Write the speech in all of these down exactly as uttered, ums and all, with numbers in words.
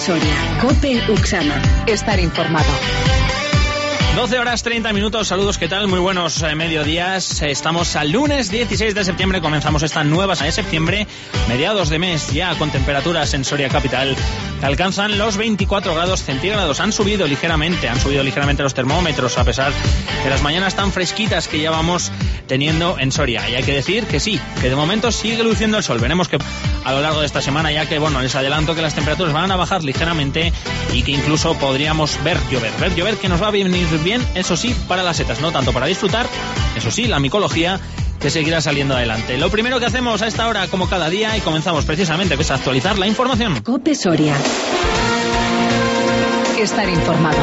Soria, COPE Uxama. Estar informado. doce horas treinta minutos, saludos, ¿qué tal? Muy buenos eh, mediodías. Estamos al lunes dieciséis de septiembre, comenzamos esta nueva semana de septiembre, mediados de mes ya, con temperaturas en Soria capital que alcanzan los veinticuatro grados centígrados. Han subido ligeramente, han subido ligeramente los termómetros, a pesar de las mañanas tan fresquitas que ya vamos teniendo en Soria. Y hay que decir que sí, que de momento sigue luciendo el sol. Veremos que a lo largo de esta semana, ya que, bueno, les adelanto que las temperaturas van a bajar ligeramente y que incluso podríamos ver llover, ver llover que nos va a venir bien, eso sí, para las setas, no tanto para disfrutar, eso sí, la micología que seguirá saliendo adelante. Lo primero que hacemos a esta hora, como cada día, y comenzamos precisamente, es actualizar la información. COPE Soria. Estar informado.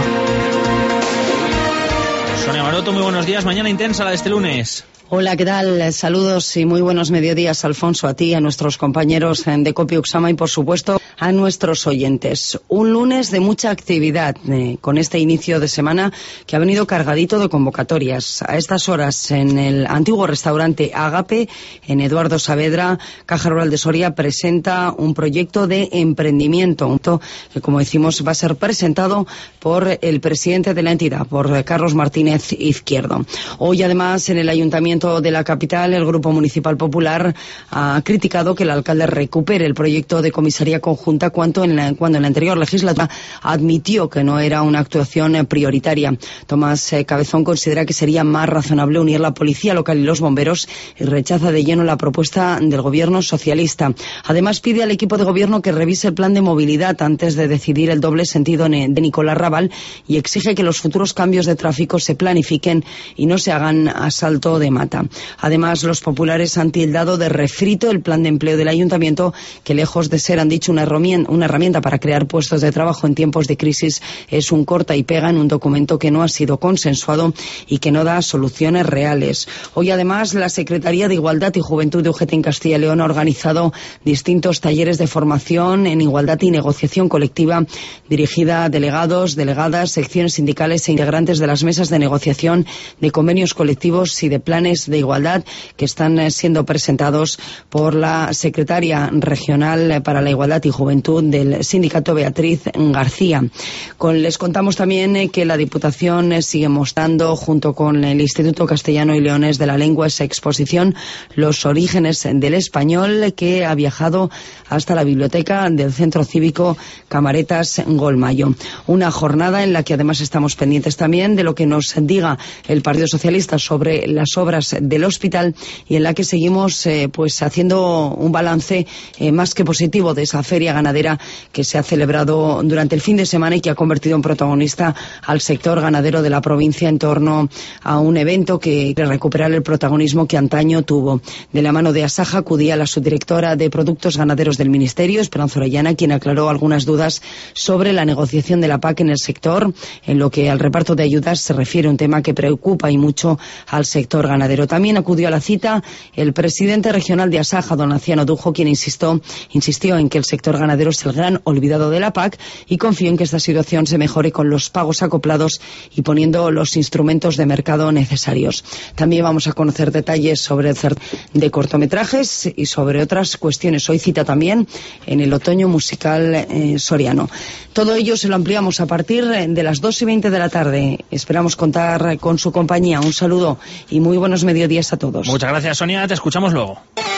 Sonia Maroto, muy buenos días. Mañana intensa la de este lunes. Hola, ¿qué tal? Saludos y muy buenos mediodías, Alfonso, a ti, a nuestros compañeros de COPE Uxama y, por supuesto, a nuestros oyentes. Un lunes de mucha actividad, eh, con este inicio de semana que ha venido cargadito de convocatorias. A estas horas, en el antiguo restaurante Agape, en Eduardo Saavedra, Caja Rural de Soria presenta un proyecto de emprendimiento que, como decimos, va a ser presentado por el presidente de la entidad, por Carlos Martínez Izquierdo. Hoy, además, en el Ayuntamiento de la capital, el Grupo Municipal Popular ha criticado que el alcalde recupere el proyecto de comisaría conjunta cuando en la, cuando en la anterior legislatura admitió que no era una actuación prioritaria. Tomás eh, Cabezón considera que sería más razonable unir la policía local y los bomberos y rechaza de lleno la propuesta del gobierno socialista. Además, pide al equipo de gobierno que revise el plan de movilidad antes de decidir el doble sentido de Nicolás Raval y exige que los futuros cambios de tráfico se planifiquen y no se hagan a salto de mata. Además, los populares han tildado de refrito el plan de empleo del ayuntamiento, que lejos de ser, han dicho, una herramienta, una herramienta para crear puestos de trabajo en tiempos de crisis, es un corta y pega en un documento que no ha sido consensuado y que no da soluciones reales. Hoy, además, la Secretaría de Igualdad y Juventud de U G T en Castilla y León ha organizado distintos talleres de formación en igualdad y negociación colectiva dirigida a delegados, delegadas, secciones sindicales e integrantes de las mesas de negociación de convenios colectivos y de planes de igualdad que están siendo presentados por la secretaria regional para la igualdad y juventud del sindicato, Beatriz García. Con, les contamos también que la Diputación sigue mostrando, junto con el Instituto Castellano y Leonés de la Lengua, esa exposición Los orígenes del español, que ha viajado hasta la biblioteca del Centro Cívico Camaretas Golmayo. Una jornada en la que además estamos pendientes también de lo que nos diga el Partido Socialista sobre las obras del hospital y en la que seguimos eh, pues haciendo un balance eh, más que positivo de esa feria ganadera que se ha celebrado durante el fin de semana y que ha convertido en protagonista al sector ganadero de la provincia en torno a un evento que quiere recuperar el protagonismo que antaño tuvo. De la mano de Asaja acudía la subdirectora de Productos Ganaderos del Ministerio, Esperanza Orellana, quien aclaró algunas dudas sobre la negociación de la P A C en el sector, en lo que al reparto de ayudas se refiere, un tema que preocupa y mucho al sector ganadero. También acudió a la cita el presidente regional de Asaja, don Anciano Dujo, quien insistió, insistió en que el sector ganadero es el gran olvidado de la P A C y confió en que esta situación se mejore con los pagos acoplados y poniendo los instrumentos de mercado necesarios. También vamos a conocer detalles sobre el certamen de cortometrajes y sobre otras cuestiones. Hoy cita también en el otoño musical eh, soriano. Todo ello se lo ampliamos a partir de las dos y veinte de la tarde. Esperamos contar con su compañía. Un saludo y muy buenos mediodías a todos. Muchas gracias, Sonia. Te escuchamos luego.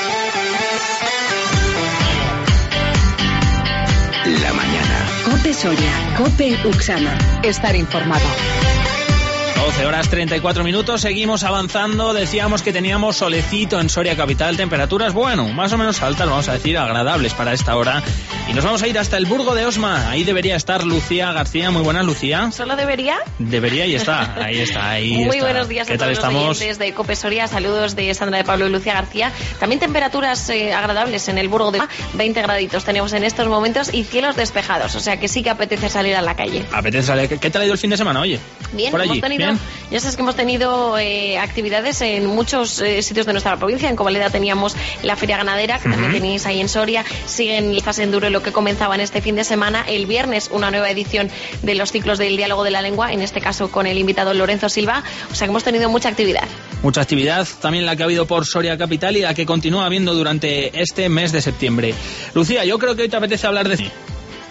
La mañana. COPE Soria, COPE Uxama. Estar informado. doce horas treinta y cuatro minutos, seguimos avanzando. Decíamos que teníamos solecito en Soria capital, temperaturas, bueno, más o menos altas, vamos a decir, agradables para esta hora. Y nos vamos a ir hasta el Burgo de Osma. Ahí debería estar Lucía García. Muy buenas, Lucía. ¿Solo debería? Debería y está, ahí está, ahí Muy está. buenos días a todos los oyentes de COPE Soria. Saludos de Sandra de Pablo y Lucía García. También temperaturas eh, agradables en el Burgo de Osma. veinte graditos tenemos en estos momentos y cielos despejados. O sea que sí que apetece salir a la calle. Apetece salir. ¿Qué tal ha ido el fin de semana, oye? Bien, por allí. hemos tenido, ¿Bien? Ya sabes que hemos tenido eh, actividades en muchos eh, sitios de nuestra provincia. En Covaleda teníamos la feria ganadera, que uh-huh. también tenéis ahí en Soria. Siguen las enduro lo que comenzaban este fin de semana. El viernes una nueva edición de los ciclos del diálogo de la lengua, en este caso con el invitado Lorenzo Silva. O sea que hemos tenido mucha actividad. Mucha actividad, también la que ha habido por Soria capital y la que continúa habiendo durante este mes de septiembre. Lucía, yo creo que hoy te apetece hablar de...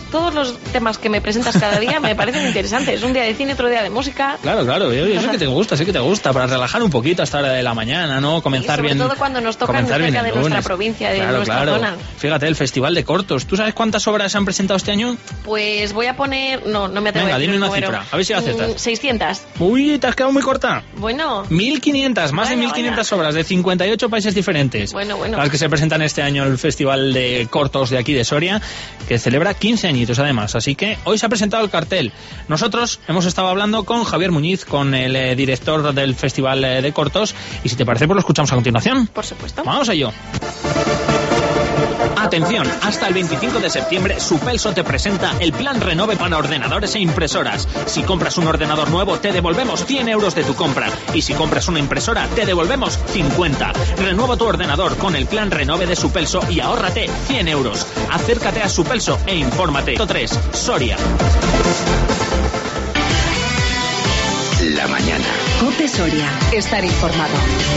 todos los temas que me presentas cada día me parecen interesantes. Un día de cine, otro día de música. Claro, claro, yo, yo sé que te gusta, sé que te gusta, para relajar un poquito hasta la hora de la mañana, ¿no? Comenzar sobre bien. Sobre todo cuando nos tocan cerca de nuestra provincia, de claro, nuestra claro. zona. Fíjate, el Festival de Cortos. ¿Tú sabes cuántas obras se han presentado este año? Pues voy a poner... No, no me atrevo Venga, a decir dime una número. cifra, a ver si la acertas. Mm, seiscientas. Uy, te has quedado muy corta. Bueno. mil quinientas, más Bueno, de mil quinientas bueno. obras de cincuenta y ocho países diferentes. Bueno, bueno. Las que se presentan este año en el Festival de Cortos de aquí de Soria, que celebra quince añitos además. Así que hoy se ha presentado el cartel. Nosotros hemos estado hablando con Javier Muñiz, con el eh, director del Festival eh, de Cortos, y si te parece, pues lo escuchamos a continuación. Por supuesto. Vamos a ello. Atención, hasta el veinticinco de septiembre Supelso te presenta el plan Renove para ordenadores e impresoras. Si compras un ordenador nuevo te devolvemos cien euros de tu compra, y si compras una impresora te devolvemos cincuenta. Renueva tu ordenador con el plan Renove de Supelso y ahórrate cien euros. Acércate a Supelso e infórmate. tres, Soria. La mañana. COPE Soria. Estar informado.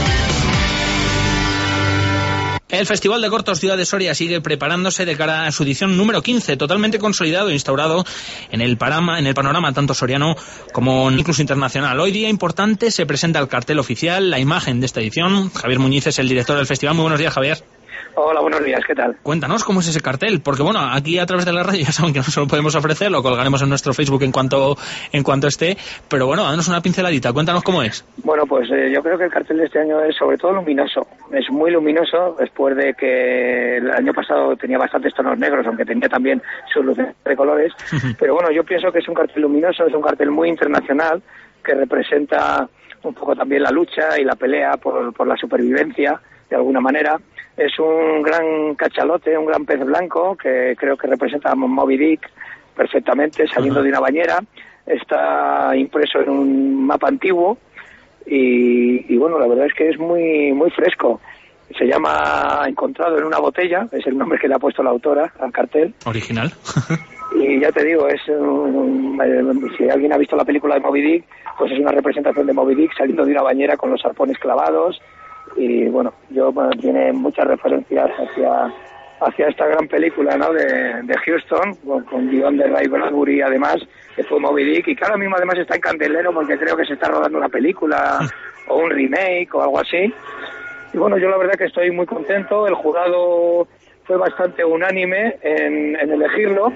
El Festival de Cortos Ciudad de Soria sigue preparándose de cara a su edición número quince, totalmente consolidado e instaurado en el, parama, en el panorama tanto soriano como incluso internacional. Hoy día importante, se presenta el cartel oficial, la imagen de esta edición. Javier Muñiz es el director del festival. Muy buenos días, Javier. Hola, buenos días, ¿qué tal? Cuéntanos cómo es ese cartel, porque bueno, aquí a través de la radio ya saben que no se lo podemos ofrecer, lo colgaremos en nuestro Facebook en cuanto en cuanto esté, pero bueno, danos una pinceladita, cuéntanos cómo es. Bueno, pues eh, yo creo que el cartel de este año es sobre todo luminoso, es muy luminoso, después de que el año pasado tenía bastantes tonos negros, aunque tenía también sus luces de colores, pero bueno, yo pienso que es un cartel luminoso, es un cartel muy internacional, que representa un poco también la lucha y la pelea por, por la supervivencia, de alguna manera. Es un gran cachalote, un gran pez blanco, que creo que representa a Moby Dick perfectamente, saliendo uh-huh. de una bañera. Está impreso en un mapa antiguo y, y bueno, la verdad es que es muy muy fresco. Se llama Encontrado en una botella, es el nombre que le ha puesto la autora al cartel. Original. Y ya te digo, es un, si alguien ha visto la película de Moby Dick, pues es una representación de Moby Dick saliendo de una bañera con los arpones clavados. Y bueno, yo bueno, tiene muchas referencias hacia hacia esta gran película, ¿no?, de, de Houston, con, con guión de Ray Bradbury, además, que fue Moby Dick, y que ahora mismo además está en candelero porque creo que se está rodando una película o un remake o algo así. Y bueno, yo la verdad que estoy muy contento. El jurado fue bastante unánime en, en elegirlo,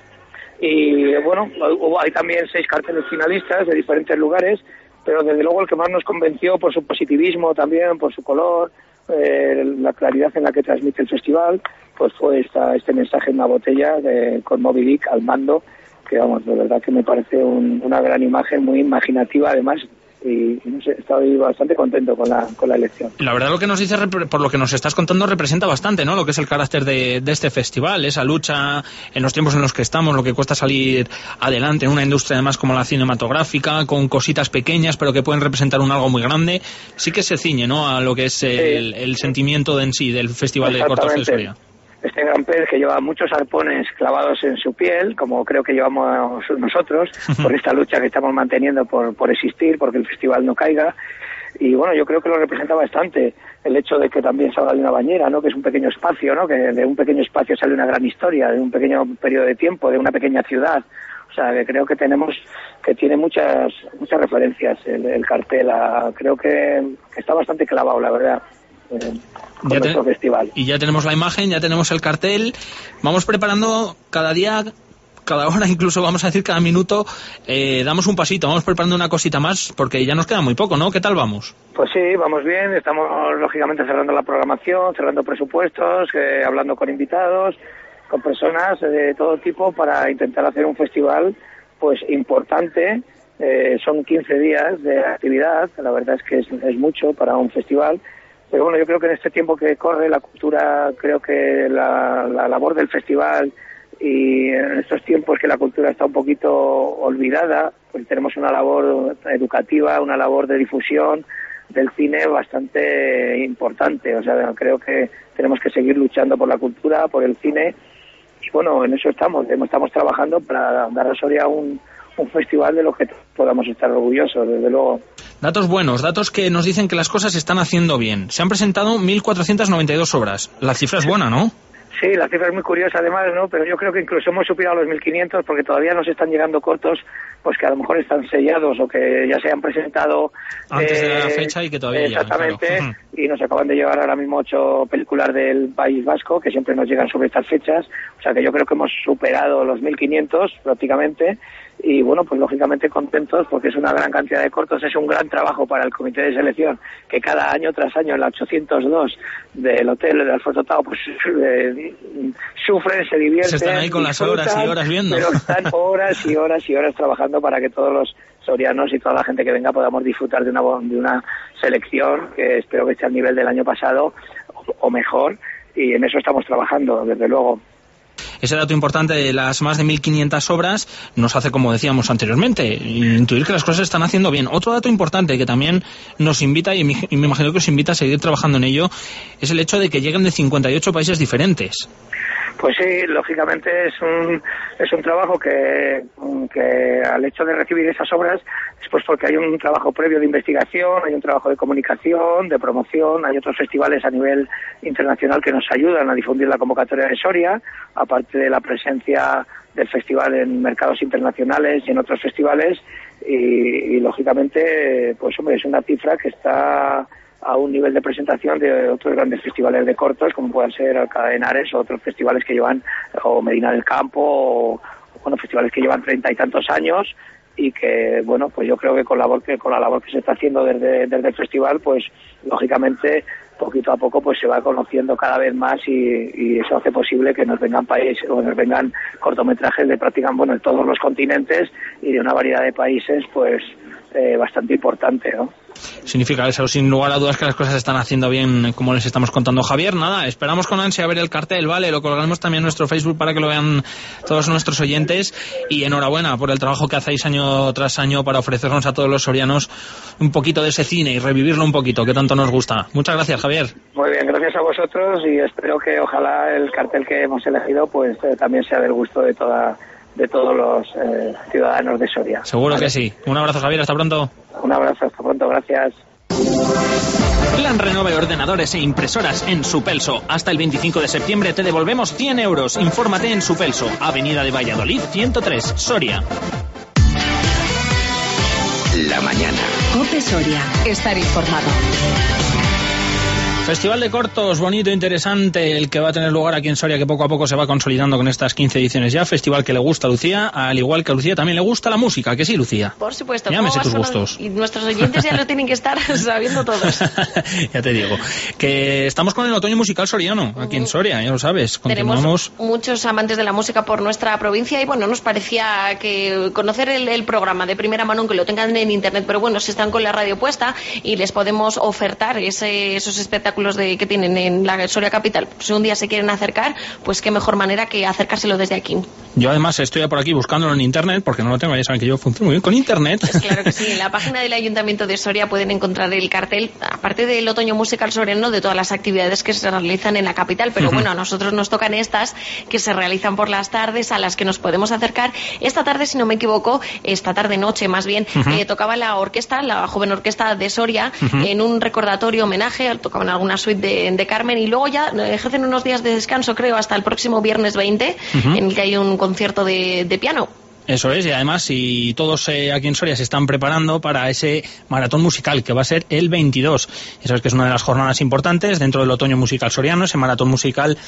y bueno, hubo, hay también seis carteles finalistas de diferentes lugares, pero desde luego el que más nos convenció por su positivismo también, por su color, eh, la claridad en la que transmite el festival, pues fue esta, este mensaje en una botella de, con Moby Dick al mando, que vamos, de verdad que me parece un, una gran imagen, muy imaginativa además, y no sé, estoy bastante contento con la con la elección. La verdad, lo que nos dices, por lo que nos estás contando, representa bastante, ¿no?, lo que es el carácter de, de este festival, esa lucha en los tiempos en los que estamos, lo que cuesta salir adelante en una industria además como la cinematográfica, con cositas pequeñas pero que pueden representar un algo muy grande. Sí que se ciñe, ¿no?, a lo que es el, sí. el sentimiento de en sí del Festival de Cortos de Soria. Este gran pez que lleva muchos arpones clavados en su piel, como creo que llevamos nosotros, por esta lucha que estamos manteniendo por, por existir, porque el festival no caiga. Y bueno, yo creo que lo representa bastante el hecho de que también salga de una bañera, ¿no?, que es un pequeño espacio, ¿no?, que de un pequeño espacio sale una gran historia, de un pequeño periodo de tiempo, de una pequeña ciudad. O sea, que creo que tenemos, que tiene muchas muchas referencias el, el cartel. A, creo que, que está bastante clavado, la verdad. Eh, con ya nuestro te, festival. Y ya tenemos la imagen, ya tenemos el cartel. Vamos preparando cada día, cada hora, incluso vamos a decir cada minuto, eh, damos un pasito, vamos preparando una cosita más, porque ya nos queda muy poco, ¿no? ¿Qué tal vamos? Pues sí, vamos bien, estamos lógicamente cerrando la programación, cerrando presupuestos, eh, hablando con invitados, con personas de todo tipo para intentar hacer un festival pues importante. Eh, son quince días de actividad, la verdad es que es, es mucho para un festival. Pero bueno, yo creo que en este tiempo que corre la cultura, creo que la, la labor del festival, y en estos tiempos que la cultura está un poquito olvidada, pues tenemos una labor educativa, una labor de difusión del cine bastante importante. O sea, creo que tenemos que seguir luchando por la cultura, por el cine, y bueno, en eso estamos, estamos trabajando para dar a Soria un, un festival de lo que podamos estar orgullosos, desde luego. Datos buenos, datos que nos dicen que las cosas se están haciendo bien. Se han presentado mil cuatrocientas noventa y dos obras. La cifra es buena, ¿no? Sí, la cifra es muy curiosa además, ¿no? Pero yo creo que incluso hemos superado los mil quinientos porque todavía nos están llegando cortos pues que a lo mejor están sellados o que ya se han presentado antes eh, de la fecha y que todavía exactamente, llegan, claro. Y nos acaban de llegar ahora mismo ocho películas del País Vasco que siempre nos llegan sobre estas fechas, o sea que yo creo que hemos superado los mil quinientos prácticamente. Y bueno, pues lógicamente contentos porque es una gran cantidad de cortos, es un gran trabajo para el comité de selección que cada año tras año en la ochocientos dos del hotel de Alfonso Tao pues eh, sufren, se divierten, se están ahí con las horas y horas viendo, pero están horas y horas y horas trabajando para que todos los sorianos y toda la gente que venga podamos disfrutar de una de una selección que espero que esté al nivel del año pasado o, o mejor, y en eso estamos trabajando desde luego. Ese dato importante de las más de mil quinientas obras nos hace, como decíamos anteriormente, intuir que las cosas se están haciendo bien. Otro dato importante que también nos invita, y me imagino que os invita a seguir trabajando en ello, es el hecho de que lleguen de cincuenta y ocho países diferentes. Pues sí, lógicamente es un es un trabajo que, que al hecho de recibir esas obras es pues porque hay un trabajo previo de investigación, hay un trabajo de comunicación, de promoción, hay otros festivales a nivel internacional que nos ayudan a difundir la convocatoria de Soria, aparte de la presencia del festival en mercados internacionales y en otros festivales, y, y lógicamente pues hombre, es una cifra que está a un nivel de presentación de otros grandes festivales de cortos, como puedan ser Alcalá de Henares o otros festivales que llevan, o Medina del Campo, o, bueno, festivales que llevan treinta y tantos años, y que, bueno, pues yo creo que con la labor que, con la labor que se está haciendo desde, desde el festival, pues, lógicamente, poquito a poco, pues se va conociendo cada vez más, y, y eso hace posible que nos vengan países, o nos vengan cortometrajes de prácticamente, bueno, de todos los continentes y de una variedad de países, pues, eh, bastante importante, ¿no? Significa eso, sin lugar a dudas, que las cosas se están haciendo bien, como les estamos contando. Javier, nada, esperamos con ansia ver el cartel, ¿vale? Lo colgaremos también en nuestro Facebook para que lo vean todos nuestros oyentes, y enhorabuena por el trabajo que hacéis año tras año para ofrecernos a todos los sorianos un poquito de ese cine y revivirlo un poquito, que tanto nos gusta. Muchas gracias, Javier. Muy bien, gracias a vosotros, y espero que ojalá el cartel que hemos elegido pues eh, también sea del gusto de toda de todos los eh, ciudadanos de Soria. Seguro ¿Vale? que sí. Un abrazo, Javier, hasta pronto. Un abrazo, hasta pronto, gracias. Plan Renove ordenadores e impresoras en Supelso. Hasta el veinticinco de septiembre te devolvemos cien euros. Infórmate en Supelso, Avenida de Valladolid ciento tres, Soria. La mañana. COPE Soria. Estar informado. Festival de cortos, bonito, interesante, el que va a tener lugar aquí en Soria, que poco a poco se va consolidando con estas quince ediciones ya. Festival que le gusta a Lucía, al igual que a Lucía también le gusta la música, ¿que sí, Lucía? Por supuesto. Llámese tus gustos. Y nuestros oyentes ya lo tienen que estar sabiendo todos. Ya te digo. Que estamos con el otoño musical soriano, aquí en Soria, ya lo sabes. Continuamos. Tenemos muchos amantes de la música por nuestra provincia, y bueno, nos parecía que conocer el, el programa de primera mano, aunque lo tengan en internet, pero bueno, si están con la radio puesta y les podemos ofertar ese, esos espectáculos de, que tienen en la Soria capital, si un día se quieren acercar, pues qué mejor manera que acercárselo desde aquí. Yo además estoy por aquí buscándolo en internet, porque no lo tengo, ya saben que yo funciono muy bien con internet. Pues claro que sí, en la página del Ayuntamiento de Soria pueden encontrar el cartel, aparte del otoño musical soriano, de todas las actividades que se realizan en la capital, pero uh-huh. bueno, a nosotros nos tocan estas que se realizan por las tardes, a las que nos podemos acercar. Esta tarde, si no me equivoco, esta tarde noche más bien, uh-huh. eh, tocaba la orquesta, la joven orquesta de Soria, uh-huh. en un recordatorio homenaje, tocaban alguna suite de De, de Carmen, y luego ya ejercen unos días de descanso, creo, hasta el próximo viernes veinte, uh-huh. en el que hay un concierto de, de piano. Eso es, y además, si todos eh, aquí en Soria se están preparando para ese maratón musical que va a ser el veintidós. Ya sabes que es una de las jornadas importantes dentro del otoño musical soriano, ese maratón musical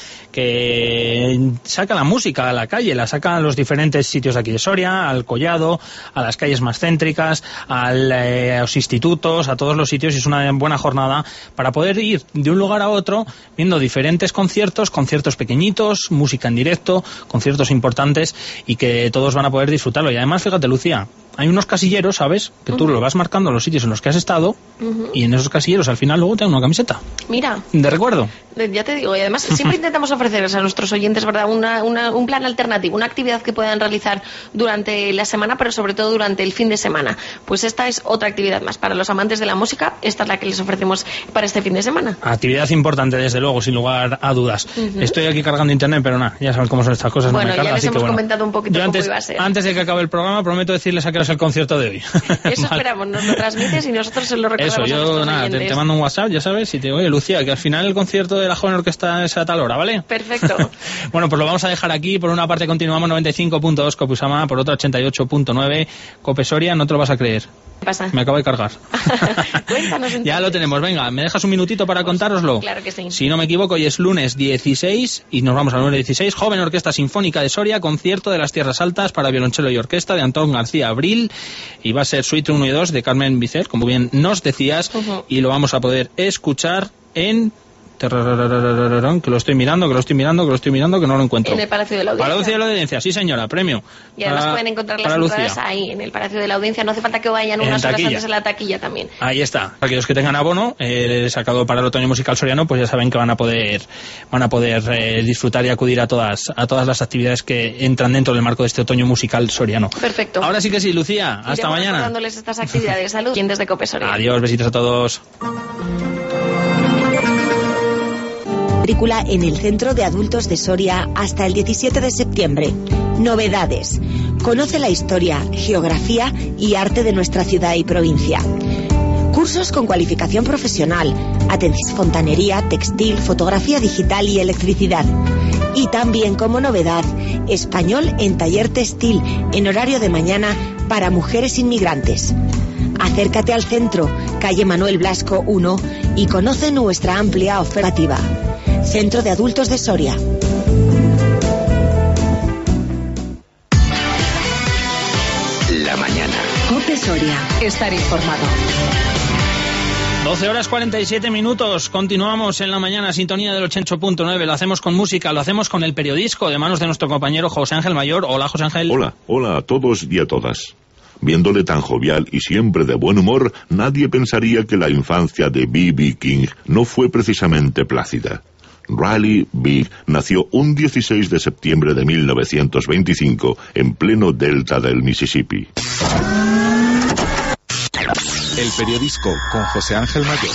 que saca la música a la calle, la saca a los diferentes sitios de aquí de Soria, al Collado, a las calles más céntricas, al, eh, a los institutos, a todos los sitios, y es una buena jornada para poder ir de un lugar a otro viendo diferentes conciertos, conciertos pequeñitos, música en directo, conciertos importantes, y que todos van a poder disfrutarlo. Y además, fíjate, Lucía, hay unos casilleros, ¿sabes? Que tú uh-huh. lo vas marcando en los sitios en los que has estado, uh-huh. y en esos casilleros al final luego te dan una camiseta. Mira. De recuerdo. Ya te digo, y además siempre intentamos ofrecerles a nuestros oyentes, ¿verdad?, una, una, un plan alternativo, una actividad que puedan realizar durante la semana, pero sobre todo durante el fin de semana. Pues esta es otra actividad más. Para los amantes de la música, esta es la que les ofrecemos para este fin de semana. Actividad importante, desde luego, sin lugar a dudas. Uh-huh. Estoy aquí cargando internet, pero nada, ya saben cómo son estas cosas. Bueno, no me carga, ya les así hemos que, bueno, comentado un poquito yo cómo antes, iba a ser. Antes de que acabe el programa, prometo decirles a qué hora es el concierto de hoy. Eso vale. Esperamos, nos lo transmites y nosotros se lo recordamos. Eso, yo a nuestros nada, te, te mando un WhatsApp, ya sabes, y te digo, oye, Lucía, que al final el concierto de la joven orquesta esa tal hora, ¿vale? Perfecto. Bueno, pues lo vamos a dejar aquí. Por una parte continuamos noventa y cinco punto dos Cope Usama, por otra ochenta y ocho punto nueve Cope Soria. No te lo vas a creer. ¿Qué pasa? Me acabo de cargar. Cuéntanos entonces. Ya lo tenemos. Venga, ¿me dejas un minutito para contároslo? Claro que sí. Si no me equivoco, hoy es lunes dieciséis y nos vamos al lunes dieciséis. Joven Orquesta Sinfónica de Soria, concierto de las Tierras Altas para violonchelo y orquesta de Antón García Abril. Y va a ser Suite uno y dos de Carmen Bicer, como bien nos decías. Uh-huh. Y lo vamos a poder escuchar en... que lo estoy mirando, que lo estoy mirando, que lo estoy mirando, que no lo encuentro. En el Palacio de la Audiencia. Palacio de la Audiencia, sí señora, premio. Y además para, pueden encontrar las entradas ahí, en el Palacio de la Audiencia. No hace falta que vayan unas horas antes en la taquilla también. Ahí está. Aquellos que tengan abono, eh, sacado para el otoño musical soriano, pues ya saben que van a poder van a poder eh, disfrutar y acudir a todas a todas las actividades que entran dentro del marco de este otoño musical soriano. Perfecto. Ahora sí que sí, Lucía. Hasta Iremos mañana. Recordándoles estas actividades. Salud. ¿Quién desde Cope Soria? Adiós, besitos a todos. En el Centro de Adultos de Soria hasta el diecisiete de septiembre. Novedades. Conoce la historia, geografía y arte de nuestra ciudad y provincia. Cursos con cualificación profesional, atención, fontanería, textil, fotografía digital y electricidad. Y también como novedad, español en taller textil en horario de mañana para mujeres inmigrantes. Acércate al centro, calle Manuel Blasco uno, y conoce nuestra amplia oferta. Centro de Adultos de Soria. La mañana. Cope Soria. Estar informado. doce horas cuarenta y siete minutos. Continuamos en la mañana, sintonía del ochenta y ocho punto nueve. Lo hacemos con música, lo hacemos con el periodisco de manos de nuestro compañero José Ángel Mayor. Hola, José Ángel. Hola, hola a todos y a todas. Viéndole tan jovial y siempre de buen humor, nadie pensaría que la infancia de B B King no fue precisamente plácida. Riley Big nació un dieciséis de septiembre de mil novecientos veinticinco en pleno delta del Mississippi. El periodisco con José Ángel Mayor.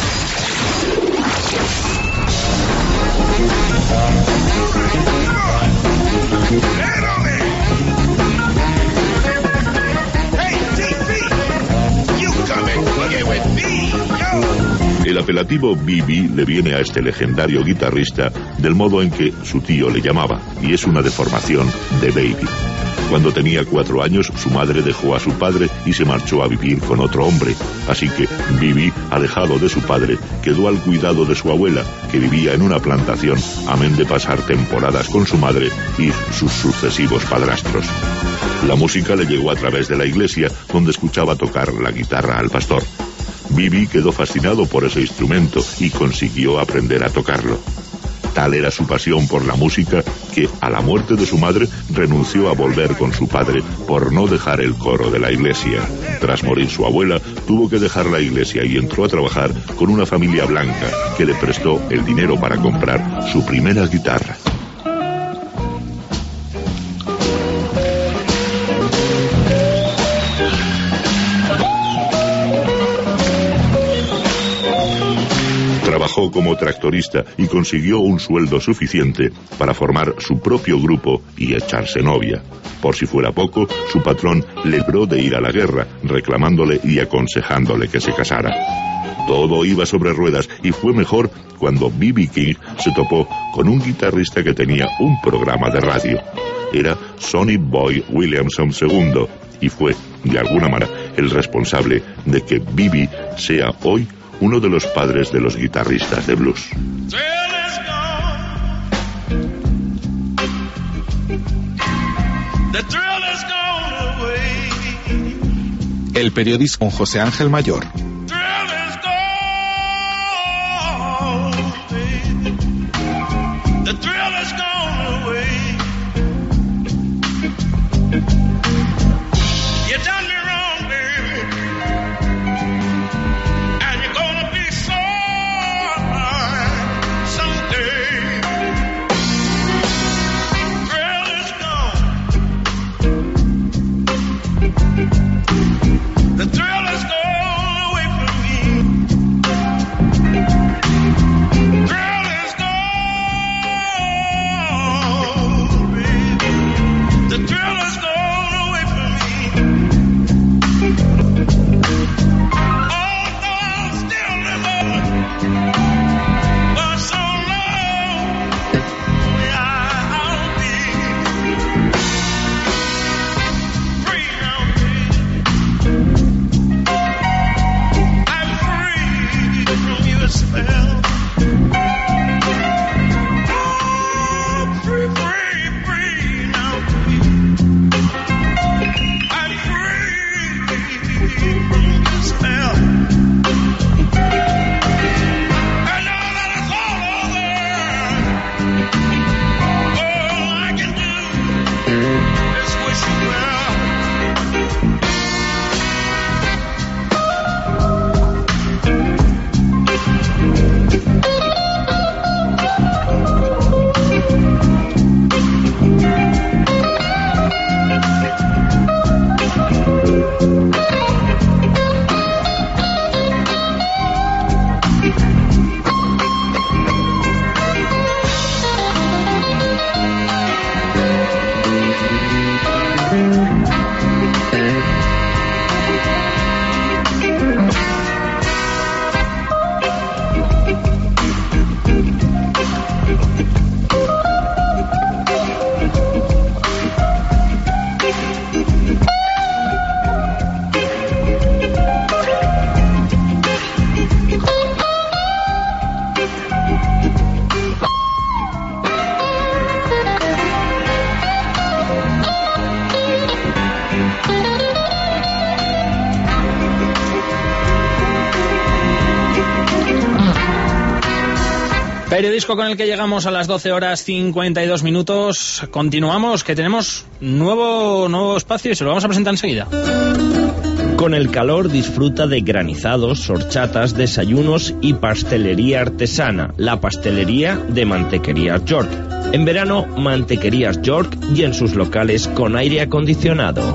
El apelativo B B le viene a este legendario guitarrista del modo en que su tío le llamaba, y es una deformación de Baby. Cuando tenía cuatro años, su madre dejó a su padre y se marchó a vivir con otro hombre, así que Bibi, alejado de su padre, quedó al cuidado de su abuela, que vivía en una plantación, amén de pasar temporadas con su madre y sus sucesivos padrastros. La música le llegó a través de la iglesia, donde escuchaba tocar la guitarra al pastor. Bibi quedó fascinado por ese instrumento y consiguió aprender a tocarlo. Tal era su pasión por la música que, a la muerte de su madre, renunció a volver con su padre por no dejar el coro de la iglesia. Tras morir su abuela, tuvo que dejar la iglesia y entró a trabajar con una familia blanca que le prestó el dinero para comprar su primera guitarra. Trabajó como tractorista y consiguió un sueldo suficiente para formar su propio grupo y echarse novia. Por si fuera poco, su patrón le libró de ir a la guerra, reclamándole y aconsejándole que se casara. Todo iba sobre ruedas y fue mejor cuando B B King se topó con un guitarrista que tenía un programa de radio. Era Sonny Boy Williamson segundo y fue, de alguna manera, el responsable de que B B sea hoy uno de los padres de los guitarristas de blues. El periodismo con José Ángel Mayor. The thrill is gone away Periodisco con el que llegamos a las doce horas cincuenta y dos minutos. Continuamos, que tenemos nuevo, nuevo espacio y se lo vamos a presentar enseguida. Con el calor disfruta de granizados, horchatas, desayunos y pastelería artesana, la pastelería de Mantequerías York. En verano, Mantequerías York y en sus locales con aire acondicionado.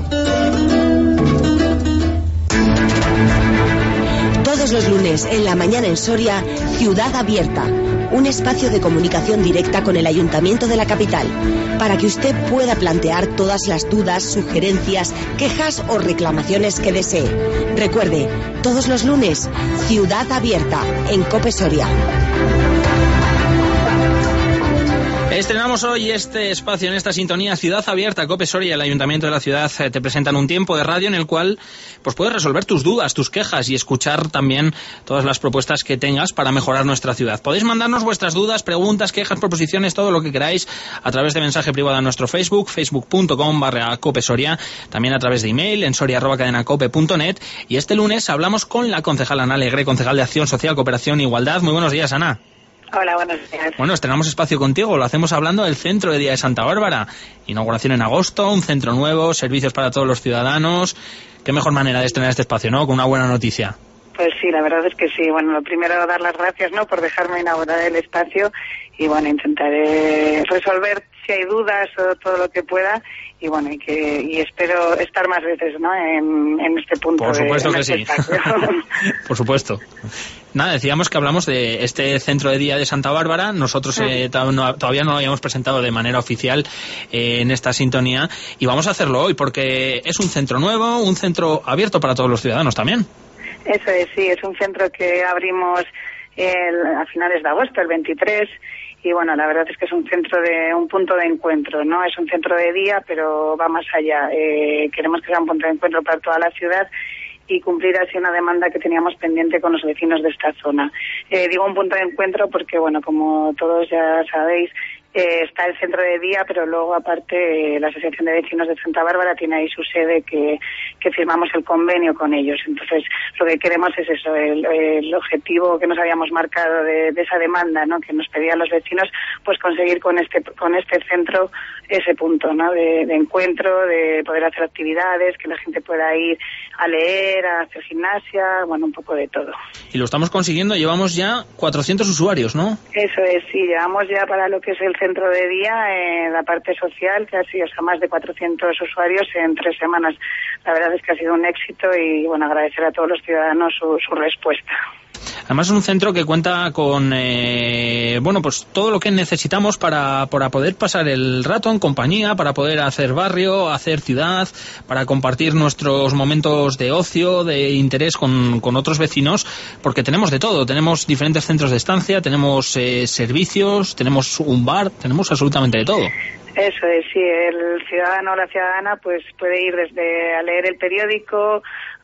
Todos los lunes en la mañana en Soria, Ciudad Abierta. Un espacio de comunicación directa con el Ayuntamiento de la capital, para que usted pueda plantear todas las dudas, sugerencias, quejas o reclamaciones que desee. Recuerde, todos los lunes, Ciudad Abierta, en COPE Soria. Estrenamos hoy este espacio en esta sintonía, Ciudad Abierta, COPE Soria y el Ayuntamiento de la ciudad te presentan un tiempo de radio en el cual pues puedes resolver tus dudas, tus quejas y escuchar también todas las propuestas que tengas para mejorar nuestra ciudad. Podéis mandarnos vuestras dudas, preguntas, quejas, proposiciones, todo lo que queráis a través de mensaje privado en nuestro Facebook, facebook.com barra COPE Soria, también a través de email en soria arroba cadenacope punto net. Y este lunes hablamos con la concejala Ana Alegre, concejal de Acción Social, Cooperación e Igualdad. Muy buenos días, Ana. Hola, buenos días. Bueno, estrenamos espacio contigo, lo hacemos hablando del Centro de Día de Santa Bárbara. Inauguración en agosto, un centro nuevo, servicios para todos los ciudadanos. Qué mejor manera de estrenar este espacio, ¿no? Con una buena noticia. Pues sí, la verdad es que sí. Bueno, lo primero, dar las gracias, ¿no?, por dejarme inaugurar el espacio y, bueno, intentaré resolver si hay dudas o todo lo que pueda y, bueno, y que y espero estar más veces, ¿no?, en, en este punto. Por supuesto de, que sí. Por supuesto. Nada, decíamos que hablamos de este Centro de Día de Santa Bárbara. Nosotros eh, todavía no lo habíamos presentado de manera oficial eh, en esta sintonía y vamos a hacerlo hoy porque es un centro nuevo, un centro abierto para todos los ciudadanos también. Eso es, sí, es un centro que abrimos el, a finales de agosto, el veintitrés, y bueno, la verdad es que es un centro de un punto de encuentro, ¿no? Es un centro de día, pero va más allá. Eh, queremos que sea un punto de encuentro para toda la ciudad y cumplir así una demanda que teníamos pendiente con los vecinos de esta zona. Eh, digo un punto de encuentro porque, bueno, como todos ya sabéis, Eh, está el centro de día, pero luego aparte eh, la Asociación de Vecinos de Santa Bárbara tiene ahí su sede que, que firmamos el convenio con ellos. Entonces lo que queremos es eso, el, el objetivo que nos habíamos marcado de, de esa demanda, ¿no?, que nos pedían los vecinos, pues conseguir con este con este centro ese punto, ¿no?, de, de encuentro, de poder hacer actividades, que la gente pueda ir a leer, a hacer gimnasia, bueno, un poco de todo. Y lo estamos consiguiendo, llevamos ya cuatrocientos usuarios, ¿no? Eso es, sí, llevamos ya para lo que es el centro de día, en la parte social, casi, o sea, más de cuatrocientos usuarios en tres semanas. La verdad es que ha sido un éxito y, bueno, agradecer a todos los ciudadanos su, su respuesta. Además es un centro que cuenta con eh, bueno, pues todo lo que necesitamos para, para poder pasar el rato en compañía, para poder hacer barrio, hacer ciudad, para compartir nuestros momentos de ocio, de interés con, con otros vecinos, porque tenemos de todo, tenemos diferentes centros de estancia, tenemos eh, servicios, tenemos un bar, tenemos absolutamente de todo. Eso es, sí, el ciudadano o la ciudadana pues puede ir desde a leer el periódico,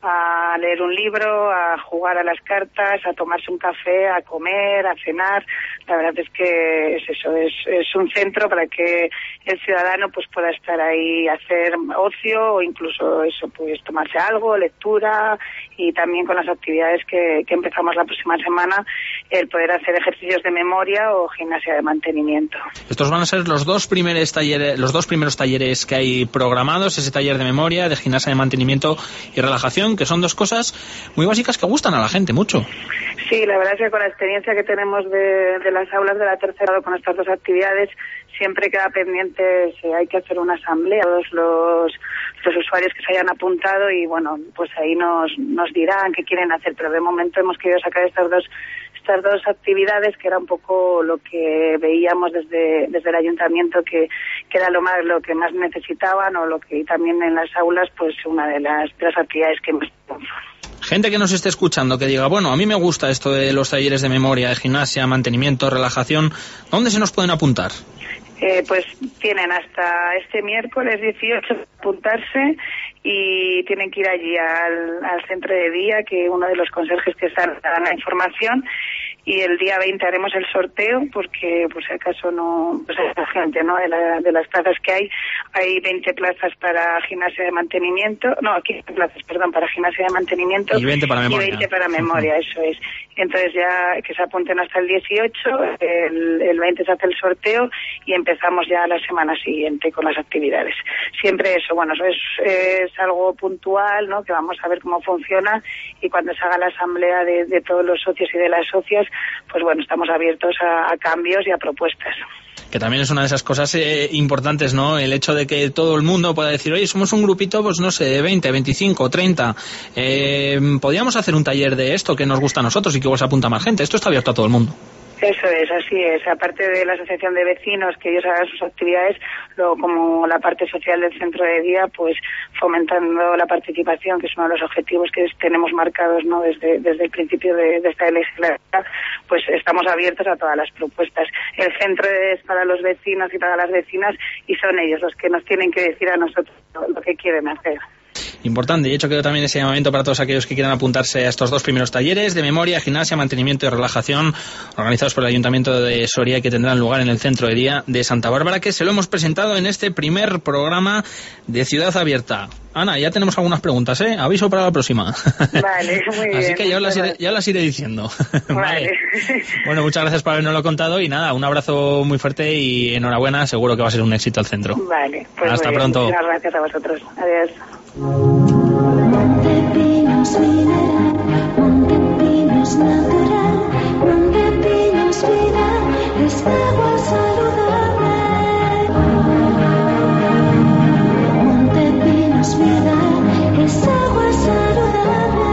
a leer un libro, a jugar a las cartas, a tomarse un café, a comer, a cenar. La verdad es que es eso, es, es un centro para que el ciudadano pues pueda estar ahí, hacer ocio o incluso eso, pues tomarse algo, lectura, y también con las actividades que, que empezamos la próxima semana, el poder hacer ejercicios de memoria o gimnasia de mantenimiento. Estos van a ser los dos primeros talleres, los dos primeros talleres que hay programados, ese taller de memoria, de gimnasia de mantenimiento y relajación, que son dos cosas muy básicas que gustan a la gente mucho. Sí, la verdad es que con la experiencia que tenemos de, de las aulas de la tercera con estas dos actividades, siempre queda pendiente, si hay que hacer una asamblea, todos los, los usuarios que se hayan apuntado, y bueno, pues ahí nos, nos dirán qué quieren hacer, pero de momento hemos querido sacar estas dos estas dos actividades, que era un poco lo que veíamos desde desde el ayuntamiento que, que era lo más lo que más necesitaban, o lo que también en las aulas, pues una de las, de las actividades que más. Gente que nos esté escuchando, que diga, bueno, a mí me gusta esto de los talleres de memoria, de gimnasia, mantenimiento, relajación, ¿dónde se nos pueden apuntar? Eh, pues tienen hasta este miércoles dieciocho para apuntarse, y tienen que ir allí al, al centro de día, que uno de los conserjes que están dan la información, y el día veinte haremos el sorteo, porque por si acaso no, pues hay gente, ¿no? De, la, de las plazas que hay, hay veinte plazas para gimnasia de mantenimiento, no, quince plazas, perdón, para gimnasia de mantenimiento y veinte para memoria. Y veinte para memoria, eso es. Entonces ya que se apunten hasta el dieciocho, el, el veinte se hace el sorteo y empezamos ya la semana siguiente con las actividades. Siempre eso, bueno, eso es, es algo puntual, ¿no? Que vamos a ver cómo funciona, y cuando se haga la asamblea de, de todos los socios y de las socias, pues bueno, estamos abiertos a, a cambios y a propuestas. Que también es una de esas cosas eh, importantes, ¿no? El hecho de que todo el mundo pueda decir, oye, somos un grupito, pues no sé, de veinte, veinticinco, treinta. Eh, podríamos hacer un taller de esto que nos gusta a nosotros y que igual se apunta más gente. Esto está abierto a todo el mundo. Eso es, así es. Aparte de la asociación de vecinos, que ellos hagan sus actividades, luego como la parte social del centro de día, pues fomentando la participación, que es uno de los objetivos que tenemos marcados, ¿no? Desde, desde el principio de, de esta legislatura, pues estamos abiertos a todas las propuestas. El centro es para los vecinos y para las vecinas, y son ellos los que nos tienen que decir a nosotros lo que quieren hacer. Importante, y hecho quedó también ese llamamiento para todos aquellos que quieran apuntarse a estos dos primeros talleres de memoria, gimnasia, mantenimiento y relajación, organizados por el Ayuntamiento de Soria, y que tendrán lugar en el Centro de Día de Santa Bárbara, que se lo hemos presentado en este primer programa de Ciudad Abierta. Ana, ya tenemos algunas preguntas, ¿eh? Aviso para la próxima. Vale, muy bien. Así que ya las iré, ya las iré diciendo. Vale. Vale. Bueno, muchas gracias por habernoslo contado, y nada, un abrazo muy fuerte y enhorabuena, seguro que va a ser un éxito el centro. Vale, pues hasta muy bien. pronto. Muchas gracias a vosotros. Adiós. Montepinos mineral, Montepinos natural, Montepinos vida, es agua saludable. Montepinos vida, es agua saludable.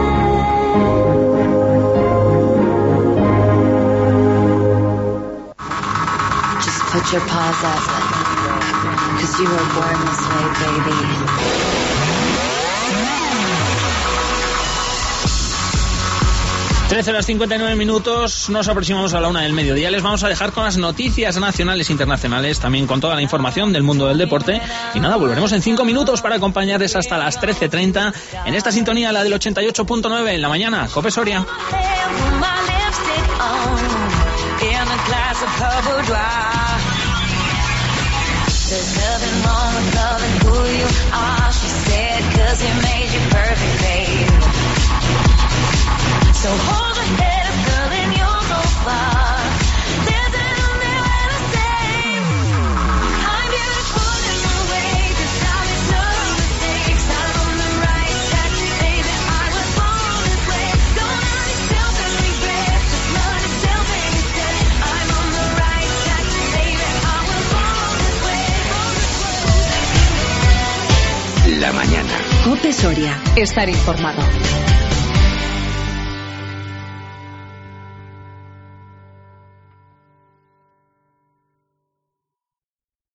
Just put your paws up, 'cause you were born this way, baby. trece horas cincuenta y nueve minutos, nos aproximamos a la una del mediodía. Les vamos a dejar con las noticias nacionales e internacionales, también con toda la información del mundo del deporte. Y nada, volveremos en cinco minutos para acompañarles hasta las trece treinta en esta sintonía, la del ochenta y ocho punto nueve en la mañana. Cope Soria. So hold your head up, girl, and you'll go far. Dancing on the other side. I'm beautiful in my way, 'cause I make no mistakes. I'm on the right track, baby, I was born this way. Don't hurt yourself and regret, just love yourself instead. I'm on the right track, baby, I was born this way. La mañana. Cope Soria. Estar informado.